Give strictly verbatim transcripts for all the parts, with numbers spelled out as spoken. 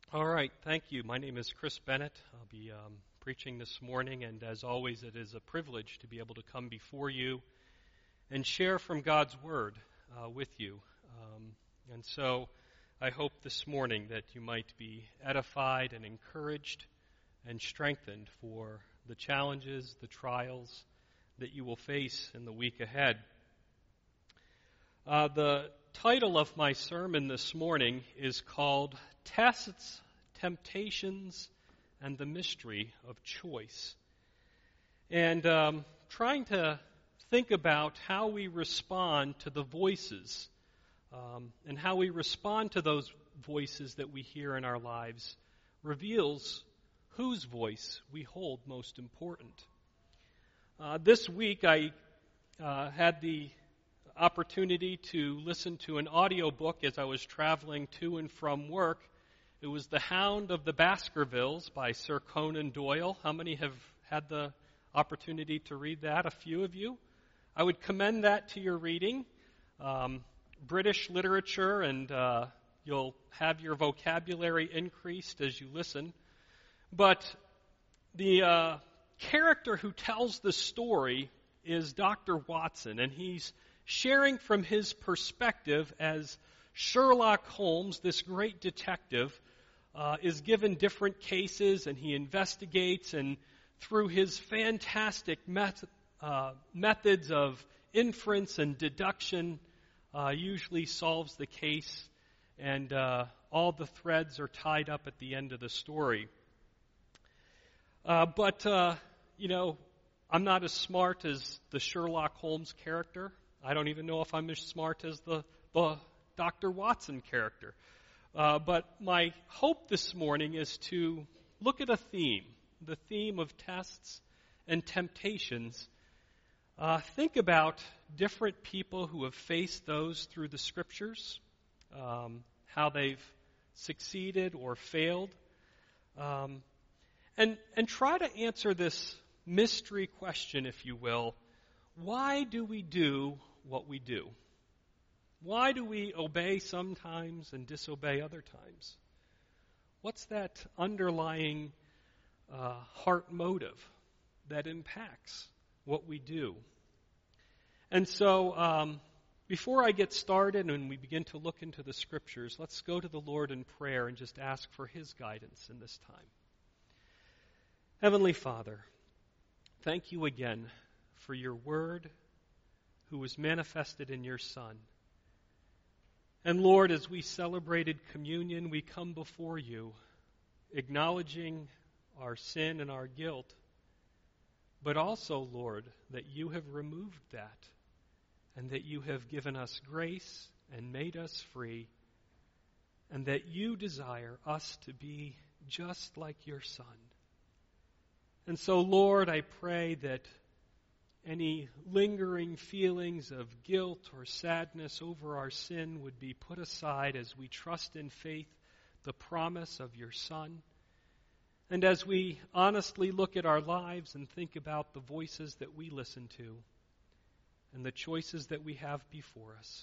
All right, thank you. My name is Chris Bennett. I'll be um, preaching this morning, and as always, it is a privilege to be able to come before you and share from God's Word uh, with you. Um, and so I hope this morning that you might be edified and encouraged and strengthened for the challenges, the trials that you will face in the week ahead. Uh, the title of my sermon this morning is called Tests, Temptations, and the Mystery of Choice. And um, trying to think about how we respond to the voices um, and how we respond to those voices that we hear in our lives reveals whose voice we hold most important. Uh, this week I uh, had the opportunity to listen to an audiobook as I was traveling to and from work. It was The Hound of the Baskervilles by Sir Conan Doyle. How many have had the opportunity to read that? A few of you. I would commend that to your reading. Um, British literature, and uh, you'll have your vocabulary increased as you listen. But the uh, character who tells the story is Doctor Watson, and he's sharing from his perspective as Sherlock Holmes, this great detective, uh, is given different cases and he investigates, and through his fantastic met- uh, methods of inference and deduction, uh, usually solves the case, and uh, all the threads are tied up at the end of the story. Uh, but, uh, you know, I'm not as smart as the Sherlock Holmes character. I don't even know if I'm as smart as the, the Doctor Watson character. Uh, but my hope this morning is to look at a theme, the theme of tests and temptations. Uh, think about different people who have faced those through the Scriptures, um, how they've succeeded or failed, um, and, and try to answer this mystery question, if you will. Why do we do what we do? Why do we obey sometimes and disobey other times? What's that underlying uh, heart motive that impacts what we do? And so, um, before I get started and we begin to look into the Scriptures, let's go to the Lord in prayer and just ask for His guidance in this time. Heavenly Father, thank you again for your Word, who was manifested in your Son. And Lord, as we celebrated communion, we come before you, acknowledging our sin and our guilt, but also, Lord, that you have removed that, and that you have given us grace and made us free, and that you desire us to be just like your Son. And so, Lord, I pray that any lingering feelings of guilt or sadness over our sin would be put aside as we trust in faith the promise of your Son. And as we honestly look at our lives and think about the voices that we listen to and the choices that we have before us,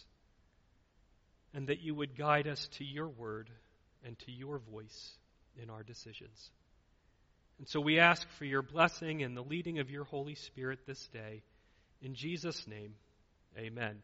and that you would guide us to your word and to your voice in our decisions. And so we ask for your blessing and the leading of your Holy Spirit this day. In Jesus' name, amen.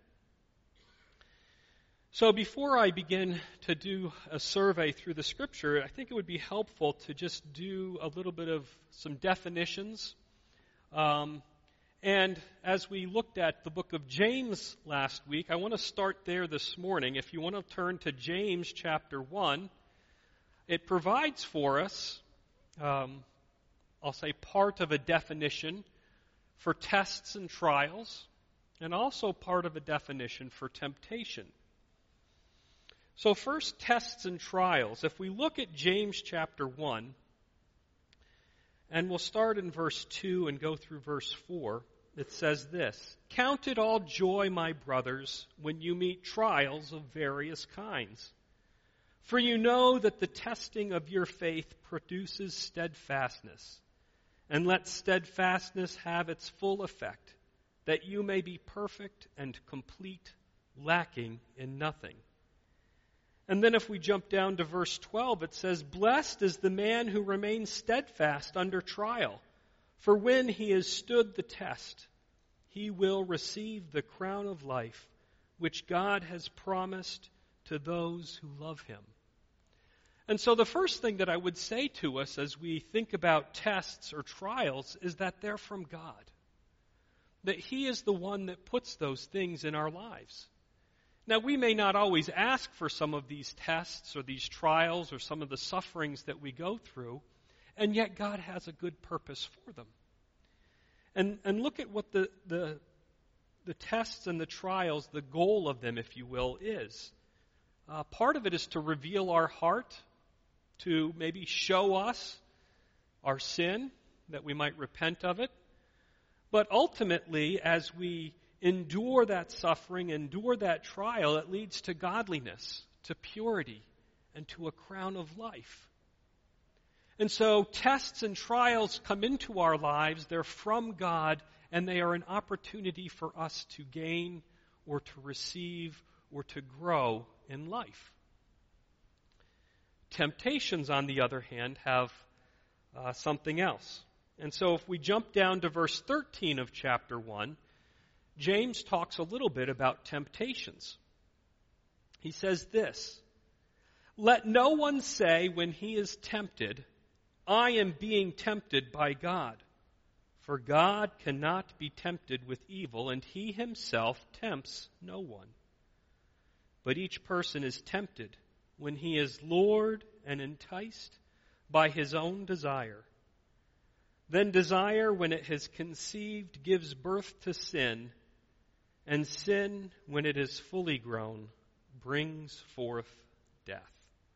So before I begin to do a survey through the Scripture, I think it would be helpful to just do a little bit of some definitions. Um, and as we looked at the book of James last week, I want to start there this morning. If you want to turn to James chapter one, it provides for us um, I'll say part of a definition for tests and trials, and also part of a definition for temptation. So first, tests and trials. If we look at James chapter one, and we'll start in verse two and go through verse four, it says this: "Count it all joy, my brothers, when you meet trials of various kinds. For you know that the testing of your faith produces steadfastness. And let steadfastness have its full effect, that you may be perfect and complete, lacking in nothing. And then if we jump down to verse twelve, it says, "Blessed is the man who remains steadfast under trial, for when he has stood the test, he will receive the crown of life, which God has promised to those who love him." And so the first thing that I would say to us as we think about tests or trials is that they're from God. That he is the one that puts those things in our lives. Now, we may not always ask for some of these tests or these trials or some of the sufferings that we go through, and yet God has a good purpose for them. And and look at what the, the, the tests and the trials, the goal of them, if you will, is. Uh, part of it is to reveal our heart, to maybe show us our sin, that we might repent of it. But ultimately, as we endure that suffering, endure that trial, it leads to godliness, to purity, and to a crown of life. And so tests and trials come into our lives. They're from God, and they are an opportunity for us to gain or to receive or to grow in life. Temptations, on the other hand, have uh, something else. And so if we jump down to verse thirteen of chapter one, James talks a little bit about temptations. He says this, "Let no one say when he is tempted, 'I am being tempted by God.' For God cannot be tempted with evil, and he himself tempts no one. But each person is tempted when he is lured and enticed by his own desire. Then desire, when it has conceived, gives birth to sin, and sin, when it is fully grown, brings forth death."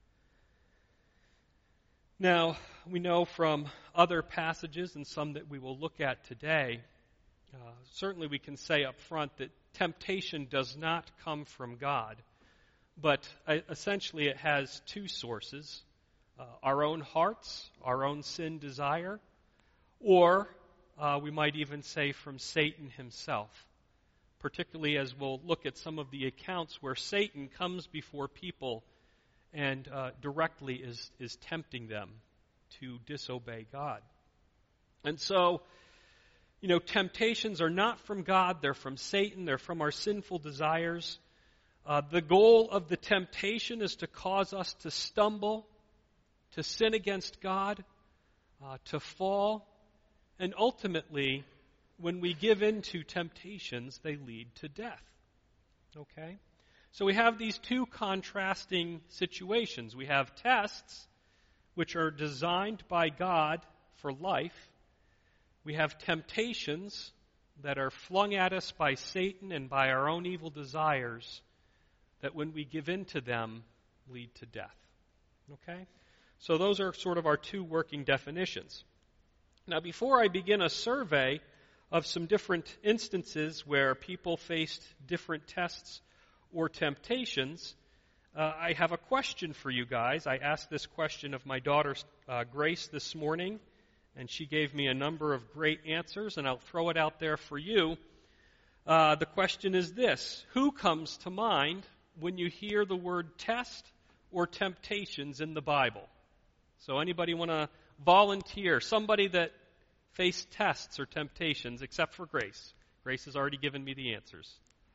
Now, we know from other passages and some that we will look at today, uh, certainly we can say up front that temptation does not come from God, but uh, essentially it has two sources, uh, our own hearts, our own sin desire, or uh, we might even say from Satan himself, particularly as we'll look at some of the accounts where Satan comes before people and uh, directly is, is tempting them to disobey God. And so, you know, temptations are not from God, they're from Satan, they're from our sinful desires. Uh, the goal of the temptation is to cause us to stumble, to sin against God, uh, to fall, and ultimately, when we give in to temptations, they lead to death. Okay? So we have these two contrasting situations. We have tests, which are designed by God for life. We have temptations that are flung at us by Satan and by our own evil desires that when we give in to them, lead to death. Okay? So those are sort of our two working definitions. Now, before I begin a survey of some different instances where people faced different tests or temptations, uh, I have a question for you guys. I asked this question of my daughter, uh, Grace, this morning, and she gave me a number of great answers, and I'll throw it out there for you. Uh, the question is this: who comes to mind when you hear the word test or temptations in the Bible? So anybody want to volunteer? Somebody that faced tests or temptations, except for Grace. Grace has already given me the answers.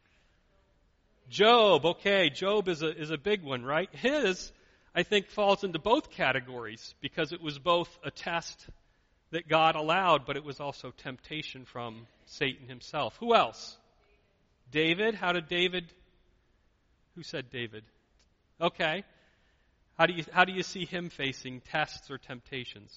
Job, okay, Job is a is a big one, right? His, I think, falls into both categories because it was both a test that God allowed, but it was also temptation from Satan himself. Who else? David. How did David? Who said David? Okay. How do you how do you see him facing tests or temptations?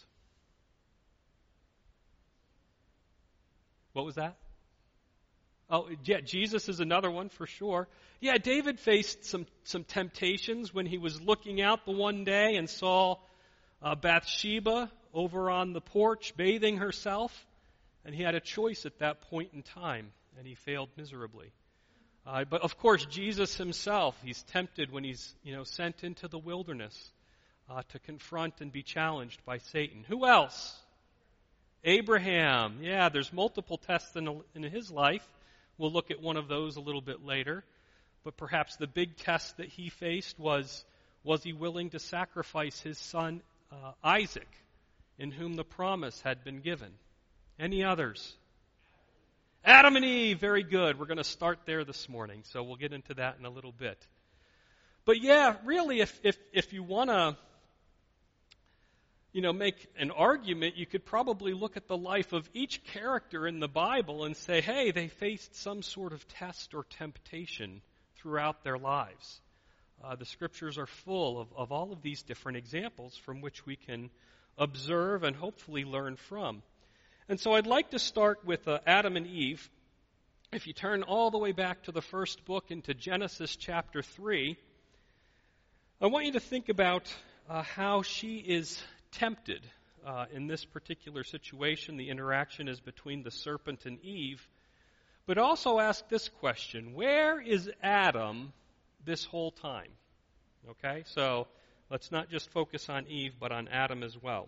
What was that? Oh, yeah, Jesus is another one for sure. Yeah, David faced some, some temptations when he was looking out the one day and saw uh, Bathsheba over on the porch bathing herself, and he had a choice at that point in time, and he failed miserably. Uh, but of course, Jesus himself, he's tempted when he's, you know, sent into the wilderness uh, to confront and be challenged by Satan. Who else? Abraham. Yeah, there's multiple tests in, in his life. We'll look at one of those a little bit later. But perhaps the big test that he faced was Was he willing to sacrifice his son uh, Isaac, in whom the promise had been given? Any others? Adam and Eve, very good. We're going to start there this morning, so we'll get into that in a little bit. But yeah, really, if if, if you want to, you know, make an argument, you could probably look at the life of each character in the Bible and say, hey, they faced some sort of test or temptation throughout their lives. Uh, the Scriptures are full of, of all of these different examples from which we can observe and hopefully learn from. And so I'd like to start with uh, Adam and Eve. If you turn all the way back to the first book into Genesis chapter three, I want you to think about uh, how she is tempted uh, in this particular situation. The interaction is between the serpent and Eve. But also ask this question: where is Adam this whole time? Okay, so let's not just focus on Eve, but on Adam as well.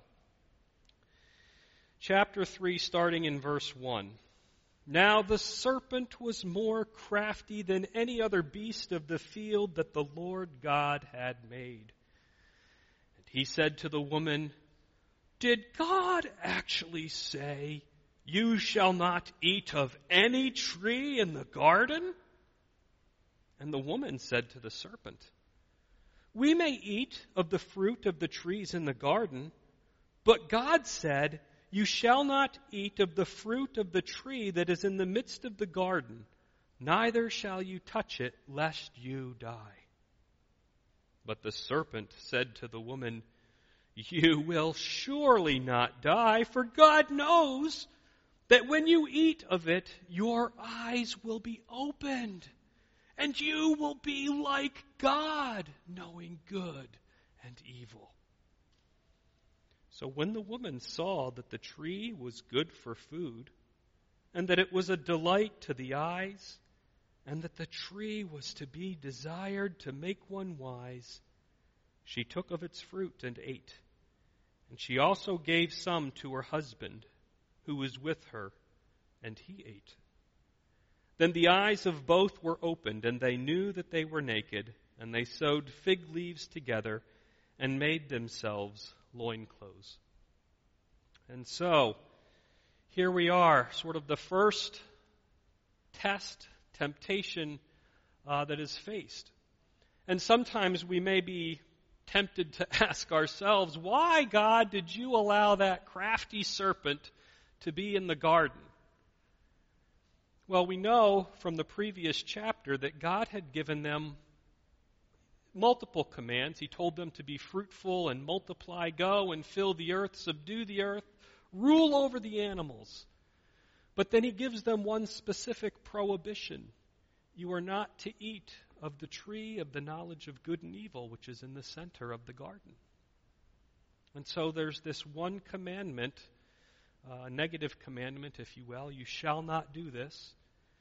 Chapter three, starting in verse one. Now the serpent was more crafty than any other beast of the field that the Lord God had made. And he said to the woman, "Did God actually say, 'You shall not eat of any tree in the garden'?" And the woman said to the serpent, "We may eat of the fruit of the trees in the garden, but God said, 'You shall not eat of the fruit of the tree that is in the midst of the garden, neither shall you touch it, lest you die.' But the serpent said to the woman, 'You will surely not die, for God knows that when you eat of it, your eyes will be opened, and you will be like God, knowing good and evil.' So when the woman saw that the tree was good for food, and that it was a delight to the eyes, and that the tree was to be desired to make one wise, she took of its fruit and ate. And she also gave some to her husband, who was with her, and he ate. Then the eyes of both were opened, and they knew that they were naked, and they sewed fig leaves together and made themselves loincloths." And so, here we are, sort of the first test, temptation uh, that is faced. And sometimes we may be tempted to ask ourselves, why, God, did you allow that crafty serpent to be in the garden? Well, we know from the previous chapter that God had given them multiple commands. He told them to be fruitful and multiply, go and fill the earth, subdue the earth, rule over the animals. But then he gives them one specific prohibition. You are not to eat of the tree of the knowledge of good and evil, which is in the center of the garden. And so there's this one commandment, a uh, negative commandment, if you will. You shall not do this.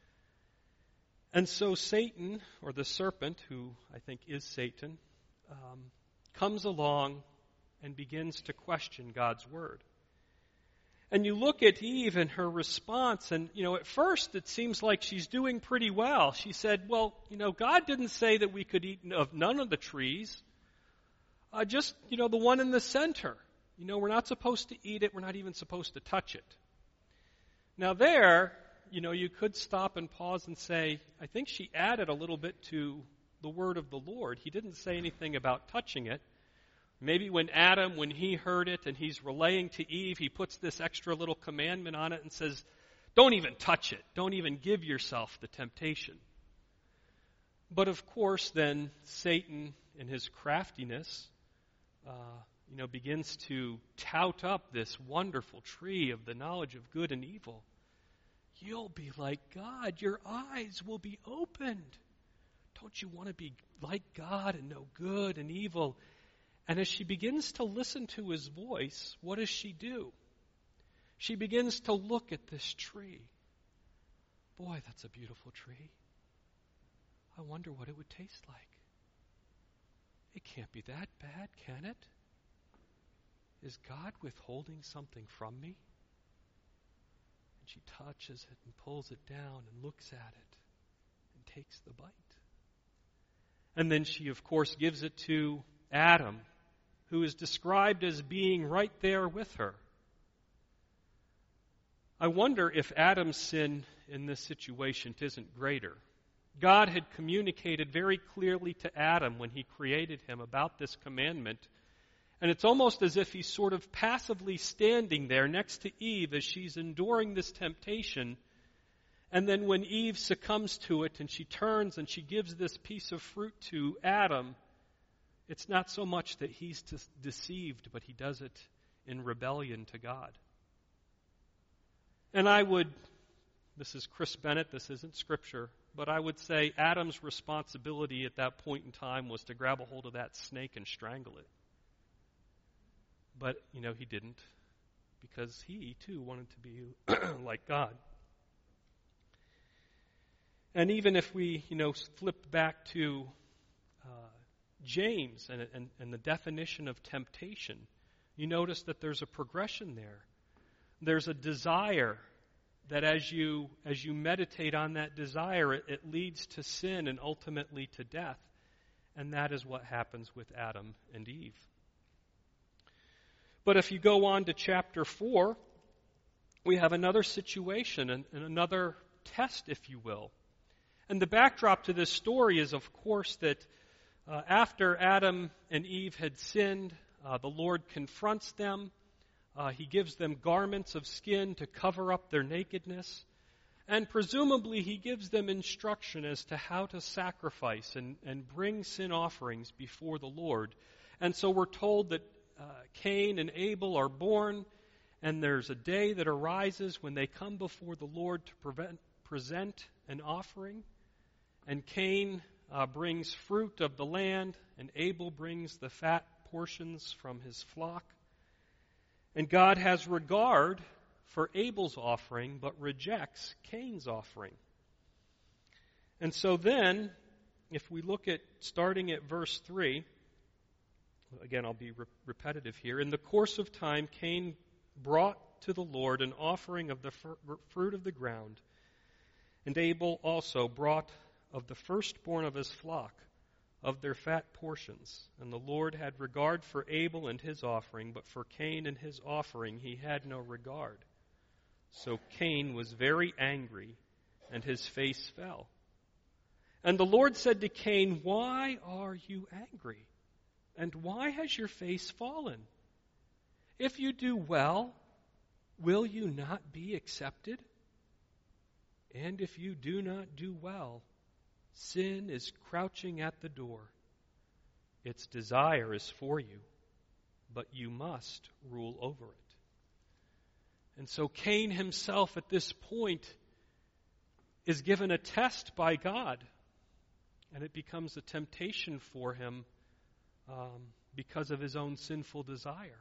And so Satan, or the serpent, who I think is Satan, um, comes along and begins to question God's word. And you look at Eve and her response, and, you know, at first it seems like she's doing pretty well. She said, well, you know, God didn't say that we could eat of none of the trees, uh, just, you know, the one in the center. You know, we're not supposed to eat it. We're not even supposed to touch it. Now there, you know, you could stop and pause and say, I think she added a little bit to the word of the Lord. He didn't say anything about touching it. Maybe when Adam, when he heard it and he's relaying to Eve, he puts this extra little commandment on it and says, don't even touch it. Don't even give yourself the temptation. But of course, then Satan, in his craftiness, uh, you know, begins to tout up this wonderful tree of the knowledge of good and evil. You'll be like God. Your eyes will be opened. Don't you want to be like God and know good and evil? And as she begins to listen to his voice, what does she do? She begins to look at this tree. Boy, that's a beautiful tree. I wonder what it would taste like. It can't be that bad, can it? Is God withholding something from me? And she touches it and pulls it down and looks at it and takes the bite. And then she, of course, gives it to Adam, who is described as being right there with her. I wonder if Adam's sin in this situation isn't greater. God had communicated very clearly to Adam when he created him about this commandment, and it's almost as if he's sort of passively standing there next to Eve as she's enduring this temptation. And then when Eve succumbs to it and she turns and she gives this piece of fruit to Adam, it's not so much that he's deceived, but he does it in rebellion to God. And I would, this is Chris Bennett, this isn't Scripture, but I would say Adam's responsibility at that point in time was to grab a hold of that snake and strangle it. But, you know, he didn't, because he, too, wanted to be like God. And even if we, you know, flip back to uh, James and, and, and the definition of temptation, you notice that there's a progression there. There's a desire that as you as you meditate on that desire, it, it leads to sin and ultimately to death. And that is what happens with Adam and Eve. But if you go on to chapter four, we have another situation and, and another test, if you will. And the backdrop to this story is, of course, that uh, after Adam and Eve had sinned, uh, the Lord confronts them. Uh, he gives them garments of skin to cover up their nakedness. And presumably he gives them instruction as to how to sacrifice and, and bring sin offerings before the Lord. And so we're told that uh, Cain and Abel are born, and there's a day that arises when they come before the Lord to prevent, present an offering. And Cain uh, brings fruit of the land, and Abel brings the fat portions from his flock. And God has regard for Abel's offering, but rejects Cain's offering. And so then, if we look at, starting at verse three, again, I'll be re- repetitive here. In the course of time, Cain brought to the Lord an offering of the fr- fruit of the ground, and Abel also brought of the firstborn of his flock, of their fat portions. And the Lord had regard for Abel and his offering, but for Cain and his offering he had no regard. So Cain was very angry, and his face fell. And the Lord said to Cain, "Why are you angry? And why has your face fallen? If you do well, will you not be accepted? And if you do not do well, sin is crouching at the door. Its desire is for you, but you must rule over it." And so Cain himself at this point is given a test by God, and it becomes a temptation for him um, because of his own sinful desire.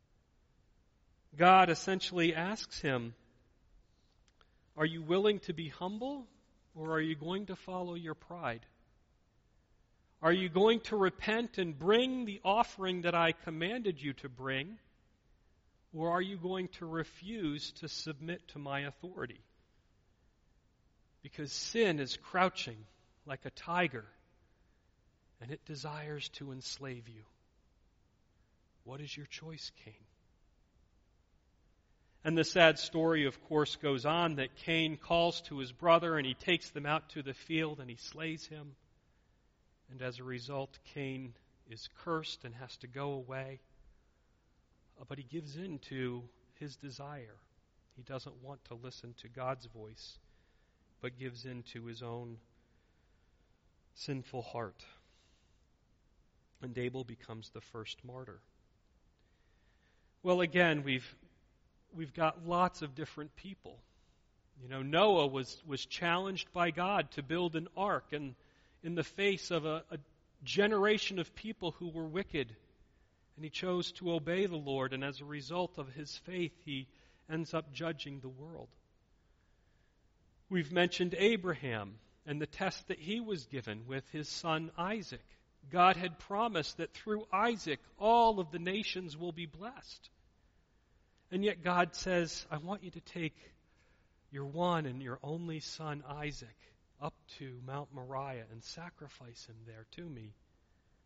God essentially asks him, "Are you willing to be humble? Or are you going to follow your pride? Are you going to repent and bring the offering that I commanded you to bring? Or are you going to refuse to submit to my authority? Because sin is crouching like a tiger, and it desires to enslave you. What is your choice, Cain?" And the sad story, of course, goes on that Cain calls to his brother and he takes them out to the field and he slays him. And as a result, Cain is cursed and has to go away. But he gives in to his desire. He doesn't want to listen to God's voice, but gives in to his own sinful heart. And Abel becomes the first martyr. Well, again, we've We've got lots of different people. You know, Noah was, was challenged by God to build an ark, and in the face of a, a generation of people who were wicked. And he chose to obey the Lord, and as a result of his faith, he ends up judging the world. We've mentioned Abraham and the test that he was given with his son Isaac. God had promised that through Isaac, all of the nations will be blessed. And yet God says, "I want you to take your one and your only son Isaac up to Mount Moriah and sacrifice him there to me."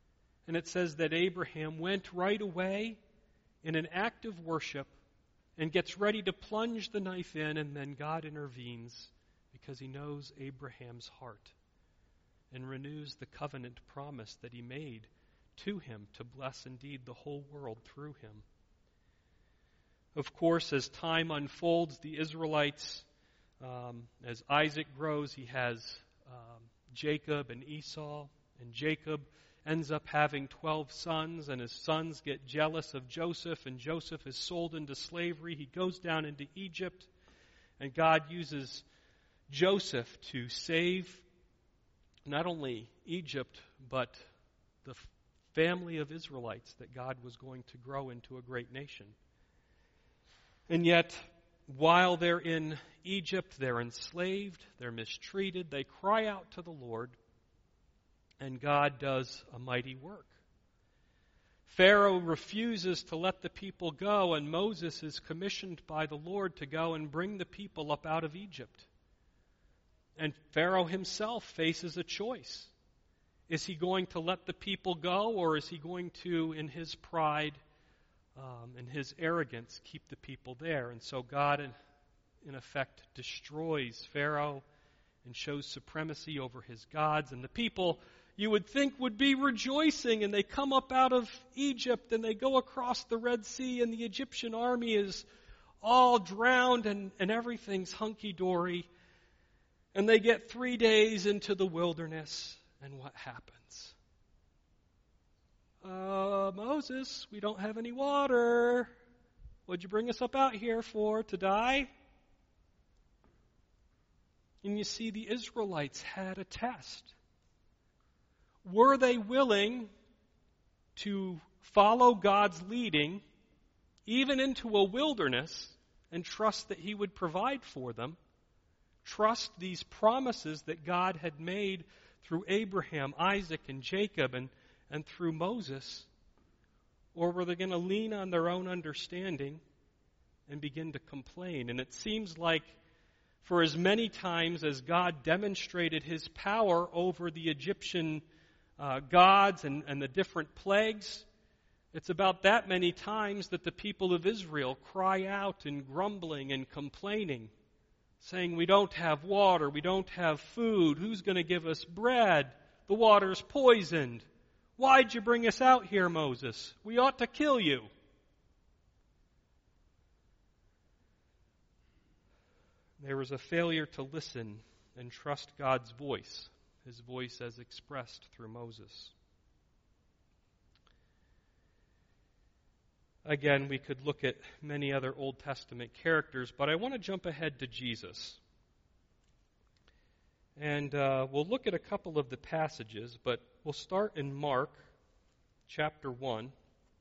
And it says that Abraham went right away in an act of worship and gets ready to plunge the knife in, and then God intervenes because he knows Abraham's heart and renews the covenant promise that he made to him to bless indeed the whole world through him. Of course, as time unfolds, the Israelites, um, as Isaac grows, he has um, Jacob and Esau, and Jacob ends up having twelve sons, and his sons get jealous of Joseph, and Joseph is sold into slavery. He goes down into Egypt, and God uses Joseph to save not only Egypt, but the family of Israelites that God was going to grow into a great nation. And yet, while they're in Egypt, they're enslaved, they're mistreated, they cry out to the Lord, and God does a mighty work. Pharaoh refuses to let the people go, and Moses is commissioned by the Lord to go and bring the people up out of Egypt. And Pharaoh himself faces a choice. Is he going to let the people go, or is he going to, in his pride um, and his arrogance, keep the people there? And so God, in, in effect, destroys Pharaoh and shows supremacy over his gods. And the people, you would think, would be rejoicing, and they come up out of Egypt and they go across the Red Sea, and the Egyptian army is all drowned and, and everything's hunky-dory. And they get three days into the wilderness, and what happens? Uh, Moses, we don't have any water. What'd you bring us up out here for, to die? And you see, the Israelites had a test. Were they willing to follow God's leading, even into a wilderness, and trust that He would provide for them? Trust these promises that God had made through Abraham, Isaac, and Jacob, and, and through Moses? Or were they going to lean on their own understanding and begin to complain? And it seems like for as many times as God demonstrated His power over the Egyptian uh, gods and, and the different plagues, it's about that many times that the people of Israel cry out in grumbling and complaining, saying, we don't have water, we don't have food, who's going to give us bread? The water's poisoned. Why'd you bring us out here, Moses? We ought to kill you. There was a failure to listen and trust God's voice, His voice as expressed through Moses. Again, we could look at many other Old Testament characters, but I want to jump ahead to Jesus. And uh, we'll look at a couple of the passages, but we'll start in Mark chapter one.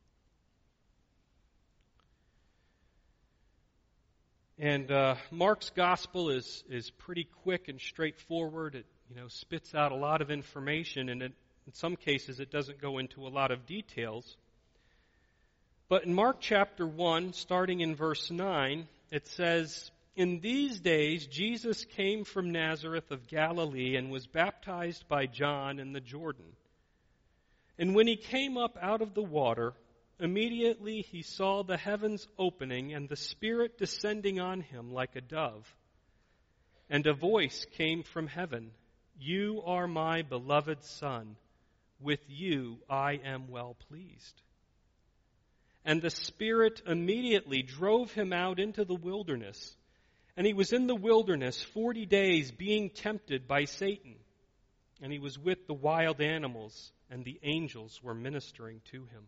And uh, Mark's gospel is is pretty quick and straightforward. It you know spits out a lot of information, and it, in some cases it doesn't go into a lot of details. But in Mark chapter one, starting in verse nine, it says, in these days Jesus came from Nazareth of Galilee and was baptized by John in the Jordan. And when he came up out of the water, immediately he saw the heavens opening and the Spirit descending on him like a dove. And a voice came from heaven, you are my beloved Son, with you I am well pleased. And the Spirit immediately drove him out into the wilderness. And he was in the wilderness forty days being tempted by Satan. And he was with the wild animals, and the angels were ministering to him.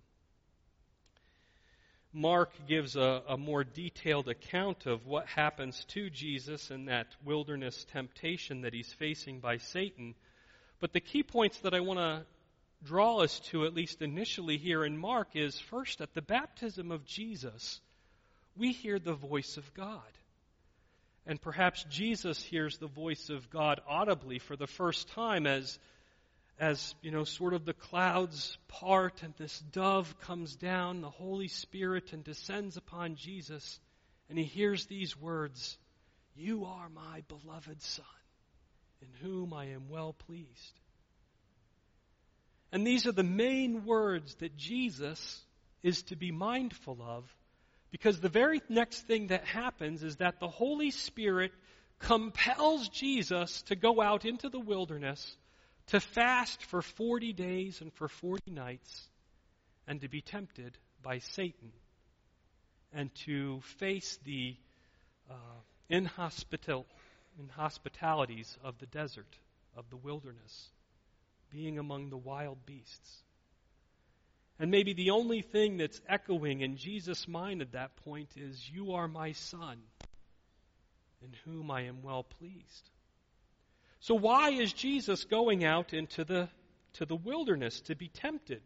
Mark gives a, a more detailed account of what happens to Jesus in that wilderness temptation that he's facing by Satan. But the key points that I want to draw us to, at least initially here in Mark, is first, at the baptism of Jesus, we hear the voice of God. And perhaps Jesus hears the voice of God audibly for the first time as, as you know, sort of the clouds part and this dove comes down, the Holy Spirit, and descends upon Jesus. And he hears these words, you are my beloved Son, in whom I am well pleased. And these are the main words that Jesus is to be mindful of, because the very next thing that happens is that the Holy Spirit compels Jesus to go out into the wilderness to fast for forty days and for forty nights and to be tempted by Satan and to face the uh, inhospital, inhospitalities of the desert, of the wilderness, being among the wild beasts. And maybe the only thing that's echoing in Jesus' mind at that point is, "You are my Son, in whom I am well pleased." So why is Jesus going out into the, to the wilderness to be tempted?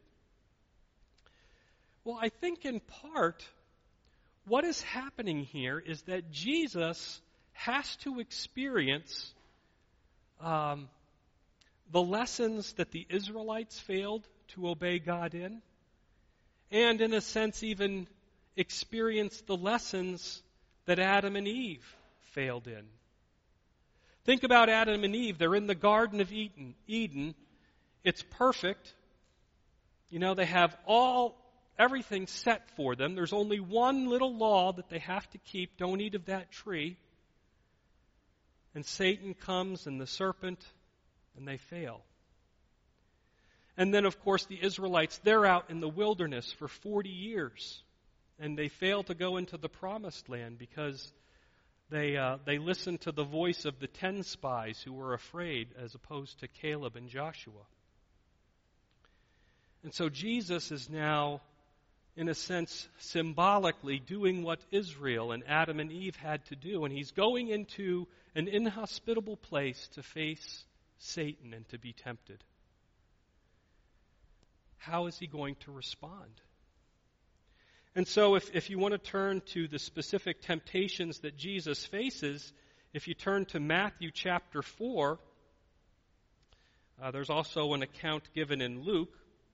Well, I think in part, what is happening here is that Jesus has to experience um, the lessons that the Israelites failed to obey God in, and in a sense even experience the lessons that Adam and Eve failed in. Think about Adam and Eve. They're in the Garden of Eden. Eden. It's perfect. You know, they have all, everything set for them. There's only one little law that they have to keep. Don't eat of that tree. And Satan comes and the serpent, and they fail. And then, of course, the Israelites, they're out in the wilderness for forty years. And they fail to go into the promised land because they uh, they listened to the voice of the ten spies who were afraid, as opposed to Caleb and Joshua. And so Jesus is now, in a sense, symbolically doing what Israel and Adam and Eve had to do. And he's going into an inhospitable place to face Satan and to be tempted. How is he going to respond? And so if, if you want to turn to the specific temptations that Jesus faces, if you turn to Matthew chapter four, uh, there's also an account given in Luke.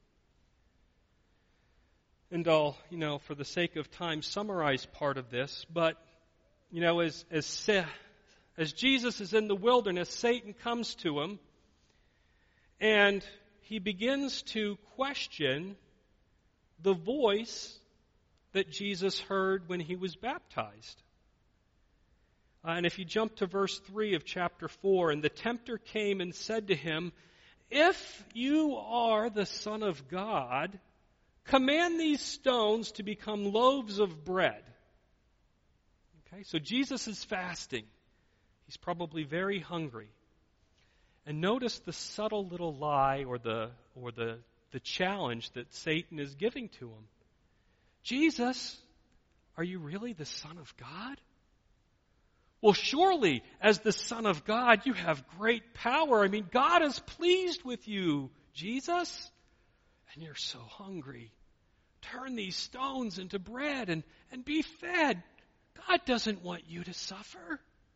And I'll, you know, for the sake of time, summarize part of this. But, you know, as, as, as Jesus is in the wilderness, Satan comes to him, and he begins to question the voice that Jesus heard when he was baptized. Uh, and if you jump to verse three of chapter four, "And the tempter came and said to him, 'If you are the Son of God, command these stones to become loaves of bread.'" Okay, so Jesus is fasting. He's probably very hungry. And notice the subtle little lie or the or the, the challenge that Satan is giving to him. "Jesus, are you really the Son of God?" Well, surely, as the Son of God, you have great power. I mean, God is pleased with you, Jesus. And you're so hungry. Turn these stones into bread and, and be fed. God doesn't want you to suffer.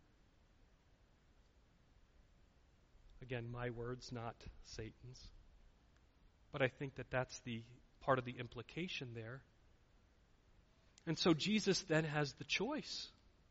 Again, my words, not Satan's. But I think that that's the part of the implication there. And so Jesus then has the choice.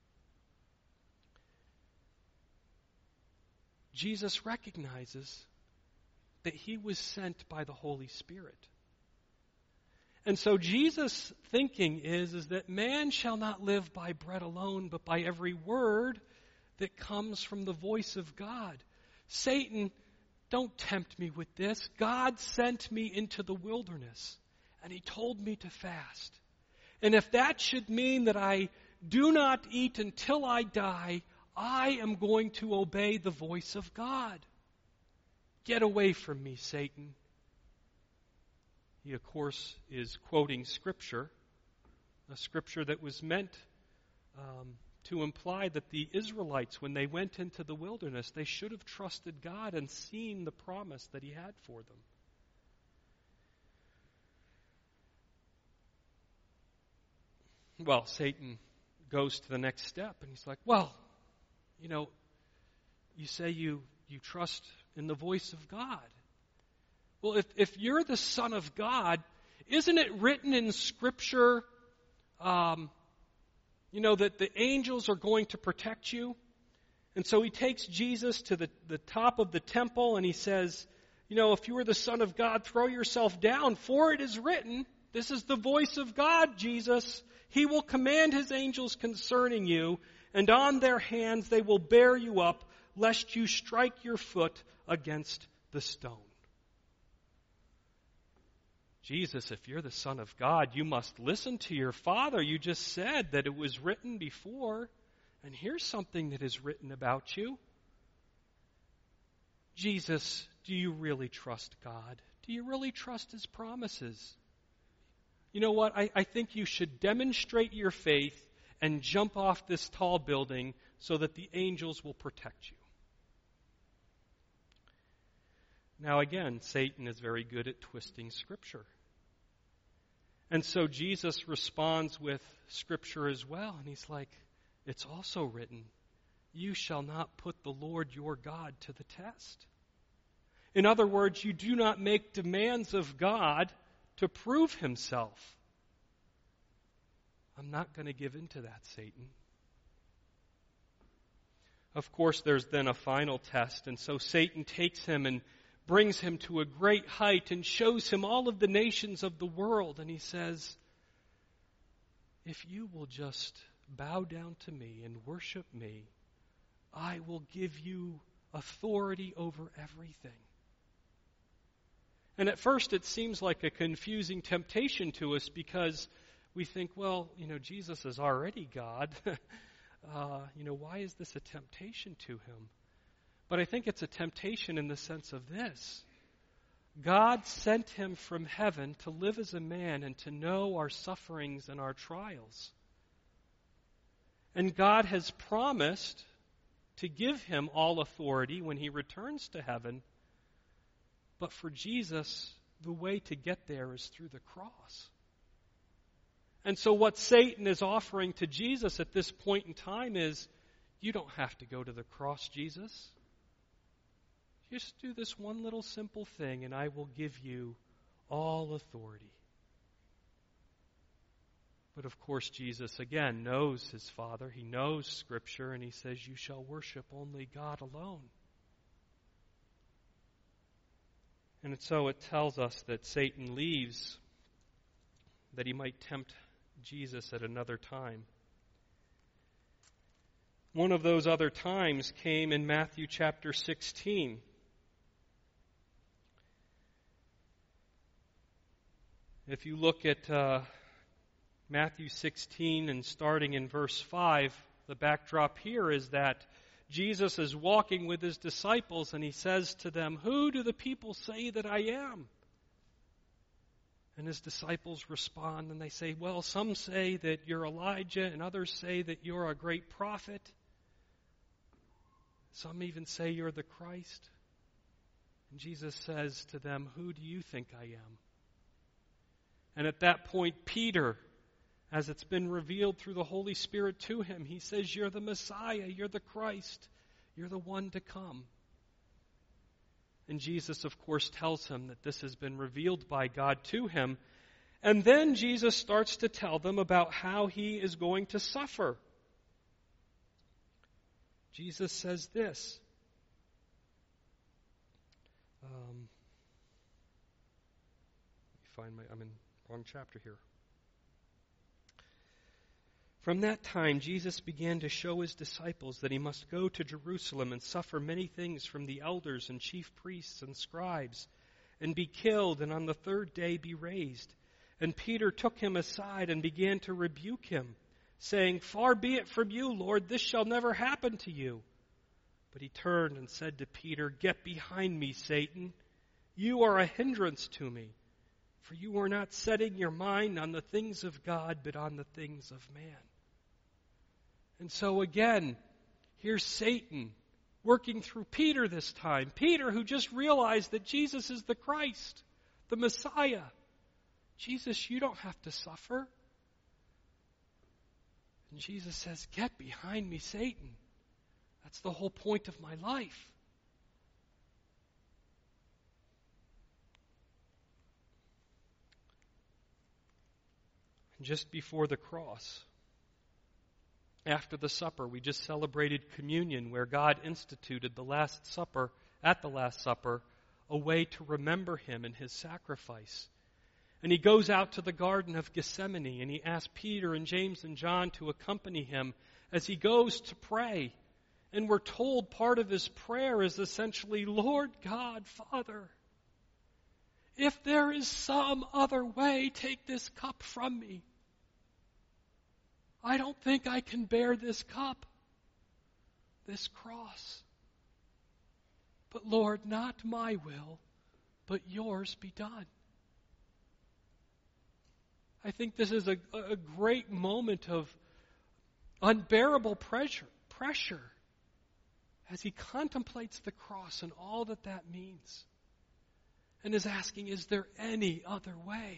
Jesus recognizes that he was sent by the Holy Spirit. And so Jesus' thinking is, is that man shall not live by bread alone, but by every word that comes from the voice of God. Satan, don't tempt me with this. God sent me into the wilderness, and he told me to fast. And if that should mean that I do not eat until I die, I am going to obey the voice of God. Get away from me, Satan. He, of course, is quoting Scripture, a Scripture that was meant um, to imply that the Israelites, when they went into the wilderness, they should have trusted God and seen the promise that he had for them. Well, Satan goes to the next step, and he's like, well, you know, you say you, you trust in the voice of God. Well, if, if you're the Son of God, isn't it written in Scripture, um, you know, that the angels are going to protect you? And so he takes Jesus to the, the top of the temple, and he says, you know, if you are the Son of God, throw yourself down, for it is written, this is the voice of God, Jesus. He will command his angels concerning you, and on their hands they will bear you up, lest you strike your foot against the stone. Jesus, if you're the Son of God, you must listen to your Father. You just said that it was written before, and here's something that is written about you. Jesus, do you really trust God? Do you really trust his promises? You know what? I, I think you should demonstrate your faith and jump off this tall building so that the angels will protect you. Now again, Satan is very good at twisting Scripture. And so Jesus responds with Scripture as well. And he's like, it's also written, you shall not put the Lord your God to the test. In other words, you do not make demands of God to prove himself. I'm not going to give in to that, Satan. Of course, there's then a final test. And so Satan takes him and brings him to a great height and shows him all of the nations of the world. And he says, if you will just bow down to me and worship me, I will give you authority over everything. And at first it seems like a confusing temptation to us because we think, well, you know, Jesus is already God. uh, you know, why is this a temptation to him? But I think it's a temptation in the sense of this. God sent him from heaven to live as a man and to know our sufferings and our trials. And God has promised to give him all authority when he returns to heaven. But for Jesus, the way to get there is through the cross. And so what Satan is offering to Jesus at this point in time is, you don't have to go to the cross, Jesus. Just do this one little simple thing and I will give you all authority. But of course, Jesus, again, knows his Father. He knows Scripture, and he says, you shall worship only God alone. And so it tells us that Satan leaves that he might tempt Jesus at another time. One of those other times came in Matthew chapter sixteen. If you look at uh, Matthew sixteen and starting in verse five, the backdrop here is that Jesus is walking with his disciples and he says to them, who do the people say that I am? And his disciples respond and they say, well, some say that you're Elijah and others say that you're a great prophet. Some even say you're the Christ. And Jesus says to them, who do you think I am? And at that point, Peter, as it's been revealed through the Holy Spirit to him, he says, you're the Messiah, you're the Christ, you're the one to come. And Jesus, of course, tells him that this has been revealed by God to him. And then Jesus starts to tell them about how he is going to suffer. Jesus says this. Um, let me find my, I'm in wrong chapter here. From that time, Jesus began to show his disciples that he must go to Jerusalem and suffer many things from the elders and chief priests and scribes, and be killed, and on the third day be raised. And Peter took him aside and began to rebuke him, saying, far be it from you, Lord, this shall never happen to you. But he turned and said to Peter, get behind me, Satan. You are a hindrance to me, for you are not setting your mind on the things of God, but on the things of man. And so again, here's Satan working through Peter this time. Peter, who just realized that Jesus is the Christ, the Messiah. Jesus, you don't have to suffer. And Jesus says, get behind me, Satan. That's the whole point of my life. And just before the cross, after the supper, we just celebrated communion where God instituted the Last Supper, at the Last Supper, a way to remember him and his sacrifice. And he goes out to the Garden of Gethsemane, and he asks Peter and James and John to accompany him as he goes to pray. And we're told part of his prayer is essentially, Lord God, Father, if there is some other way, take this cup from me. I don't think I can bear this cup, this cross. But Lord, not my will, but yours be done. I think this is a, a great moment of unbearable pressure, pressure as he contemplates the cross and all that that means. And is asking, is there any other way?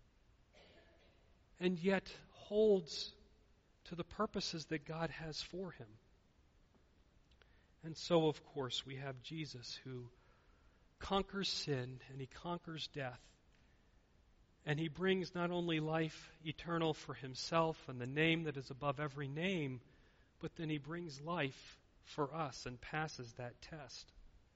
And yet holds to the purposes that God has for him. And so, of course, we have Jesus who conquers sin and he conquers death. And he brings not only life eternal for himself and the name that is above every name, but then he brings life for us and passes that test.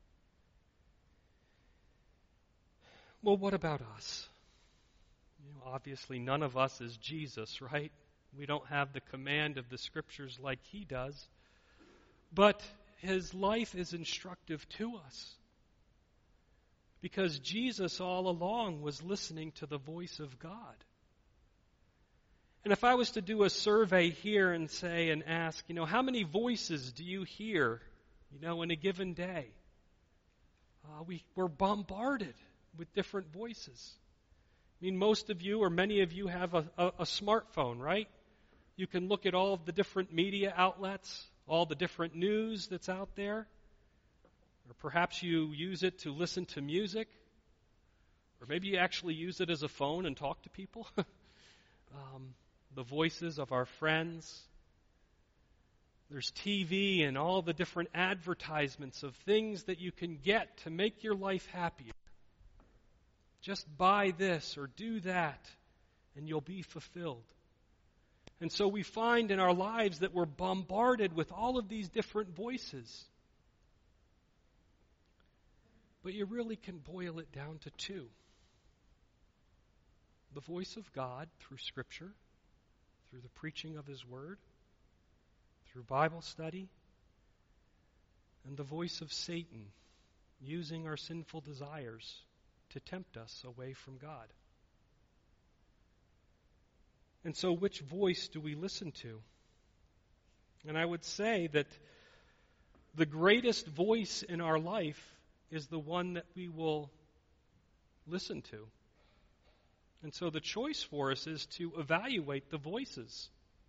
Well, what about us? You know, obviously, none of us is Jesus, right? We don't have the command of the Scriptures like he does. But his life is instructive to us. Because Jesus all along was listening to the voice of God. And if I was to do a survey here and say and ask, you know, how many voices do you hear, you know, in a given day? Uh, we, we're bombarded with different voices. I mean, most of you or many of you have a, a, a smartphone, right? You can look at all of the different media outlets, all the different news that's out there. Or perhaps you use it to listen to music. Or maybe you actually use it as a phone and talk to people. um, the voices of our friends. There's T V and all the different advertisements of things that you can get to make your life happier. Just buy this or do that, and you'll be fulfilled. And so we find in our lives that we're bombarded with all of these different voices. But you really can boil it down to two. The voice of God through Scripture, through the preaching of His Word, through Bible study, and the voice of Satan using our sinful desires to tempt us away from God. And so which voice do we listen to? And I would say that the greatest voice in our life is the one that we will listen to. And so the choice for us is to evaluate the voices.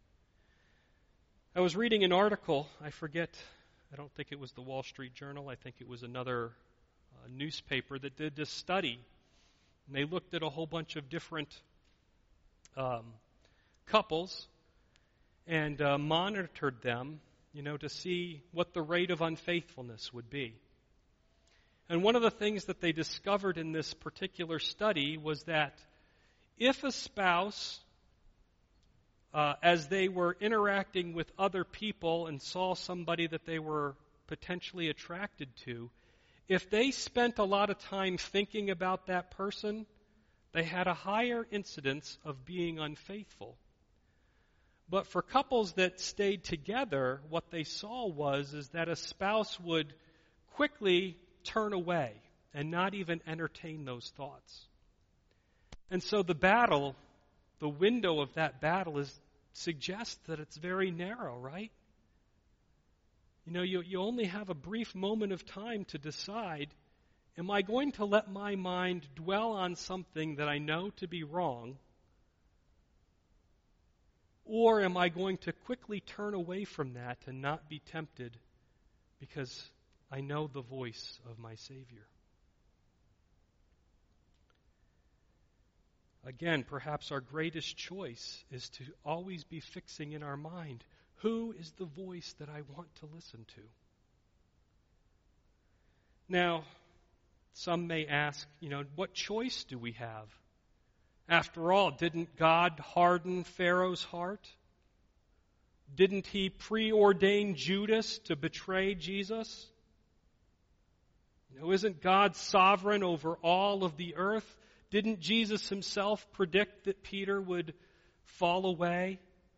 I was reading an article, I forget, I don't think it was the Wall Street Journal, I think it was another uh, newspaper that did this study. And they looked at a whole bunch of different um, couples and uh, monitored them, you know, to see what the rate of unfaithfulness would be. And one of the things that they discovered in this particular study was that if a spouse, uh, as they were interacting with other people and saw somebody that they were potentially attracted to, if they spent a lot of time thinking about that person, they had a higher incidence of being unfaithful. But for couples that stayed together, what they saw was is that a spouse would quickly turn away and not even entertain those thoughts. And so the battle, the window of that battle is suggests that it's very narrow, right? You know, you, you only have a brief moment of time to decide, am I going to let my mind dwell on something that I know to be wrong, or am I going to quickly turn away from that and not be tempted because I know the voice of my Savior? Again, perhaps our greatest choice is to always be fixing in our mind, who is the voice that I want to listen to? Now, some may ask, you know, what choice do we have? After all, didn't God harden Pharaoh's heart? Didn't he preordain Judas to betray Jesus? You know, isn't God sovereign over all of the earth? Didn't Jesus himself predict that Peter would fall away?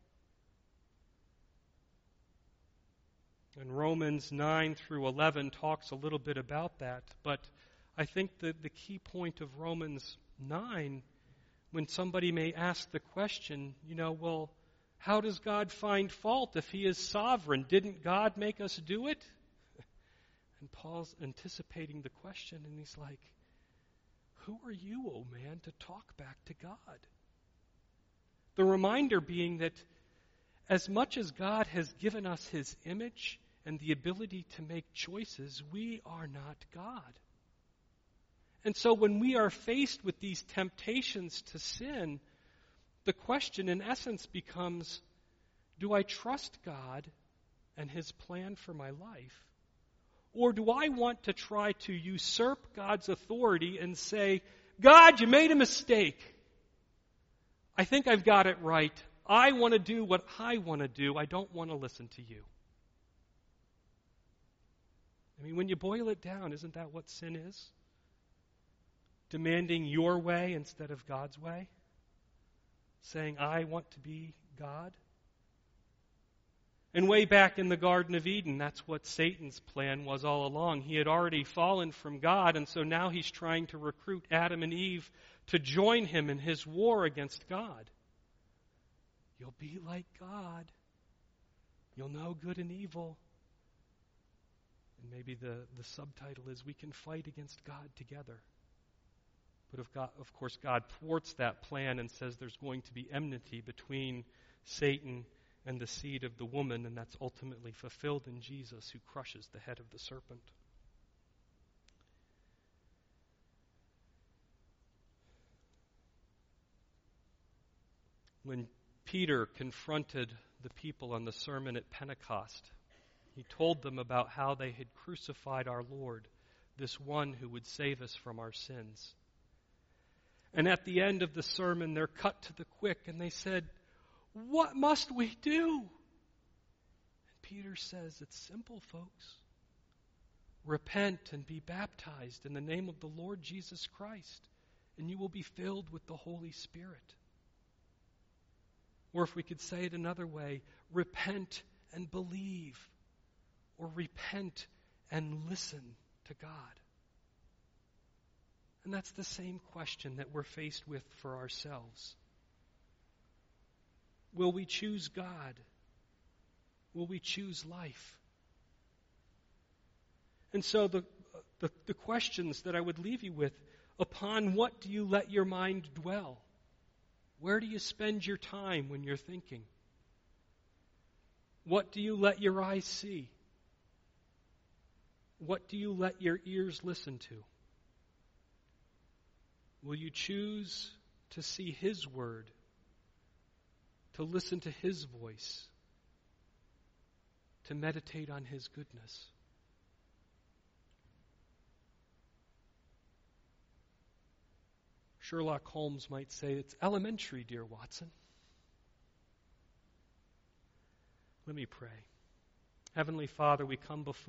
And Romans nine through eleven talks a little bit about that. But I think that the key point of Romans nine, when somebody may ask the question, you know, well, how does God find fault if he is sovereign? Didn't God make us do it? And Paul's anticipating the question, and he's like, who are you, oh man, to talk back to God? The reminder being that as much as God has given us his image and the ability to make choices, we are not God. And so when we are faced with these temptations to sin, the question in essence becomes, do I trust God and his plan for my life? Or do I want to try to usurp God's authority and say, God, you made a mistake. I think I've got it right. I want to do what I want to do. I don't want to listen to you. I mean, when you boil it down, isn't that what sin is? Demanding your way instead of God's way? Saying, I want to be God? And way back in the Garden of Eden, that's what Satan's plan was all along. He had already fallen from God, and so now he's trying to recruit Adam and Eve to join him in his war against God. You'll be like God. You'll know good and evil. And maybe the, the subtitle is, we can fight against God together. But of, God, of course, God thwarts that plan and says there's going to be enmity between Satan and the seed of the woman, and that's ultimately fulfilled in Jesus, who crushes the head of the serpent. When Peter confronted the people on the sermon at Pentecost, he told them about how they had crucified our Lord, this one who would save us from our sins. And at the end of the sermon, they're cut to the quick, and they said, what must we do? And Peter says, it's simple, folks. Repent and be baptized in the name of the Lord Jesus Christ, and you will be filled with the Holy Spirit. Or if we could say it another way, repent and believe, or repent and listen to God. And that's the same question that we're faced with for ourselves. Will we choose God? Will we choose life? And so the, the, the questions that I would leave you with, upon what do you let your mind dwell? Where do you spend your time when you're thinking? What do you let your eyes see? What do you let your ears listen to? Will you choose to see his word, to listen to his voice, to meditate on his goodness? Sherlock Holmes might say, it's elementary, dear Watson. Let me pray. Heavenly Father, we come before